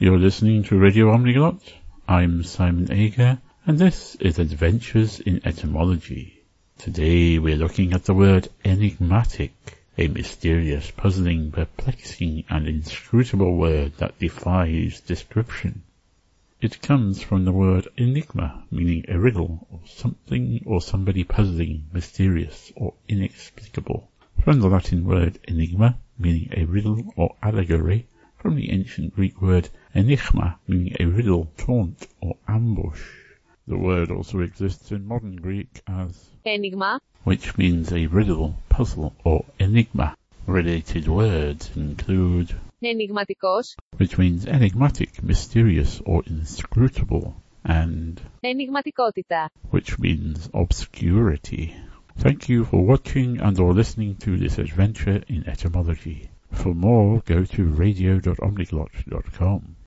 You're listening to Radio Omniglot. I'm Simon Ager, and this is Adventures in Etymology. Today we're looking at the word enigmatic, a mysterious, puzzling, perplexing, and inscrutable word that defies description. It comes from the word enigma, meaning a riddle, or something or somebody puzzling, mysterious, or inexplicable. From the Latin word enigma, meaning a riddle or allegory, from the ancient Greek word enigma, meaning a riddle, taunt, or ambush. The word also exists in modern Greek as enigma, which means a riddle, puzzle, or enigma. Related words include enigmatikos, which means enigmatic, mysterious, or inscrutable, and enigmatikotita, which means obscurity. Thank you for watching and or listening to this adventure in etymology. For more, go to radio.omniglot.com.